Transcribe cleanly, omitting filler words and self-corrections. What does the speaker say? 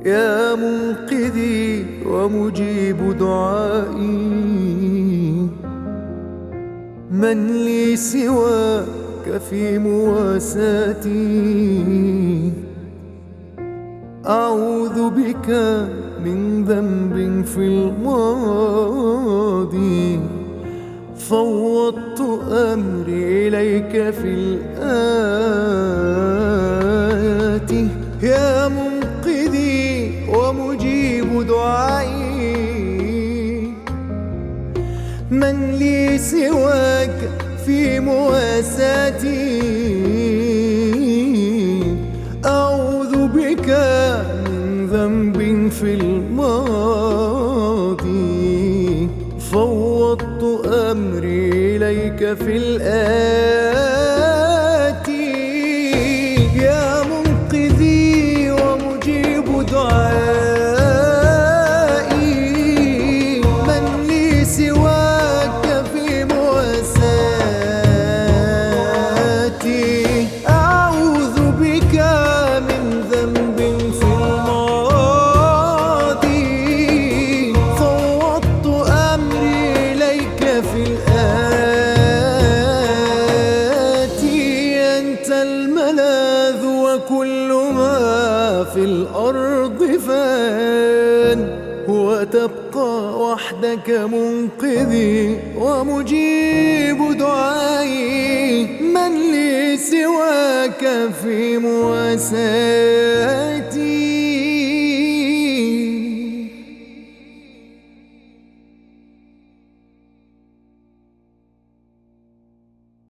يا منقذي ومجيب دعائي، من لي سواك في مواساتي؟ أعوذ بك من ذنب في الماضي، فوضت أمري إليك في الآتي. يا منقذي ومجيب دعائي، من لي سواك في مواساتي؟ أعوذ بك من ذنب في الماضي، فوضت أمري إليك في الآتي. يا منقذي ومجيب دعائي، من لي سواك في مواساتي؟ أعوذ بك من ذنب في الماضي، فوضت أمري إليك في الآتي. أنت الملاذ وكل ما في الأرض فان، وتبقى وحدك منقذي ومجيب دعائي، من لي سواك في مواساتي؟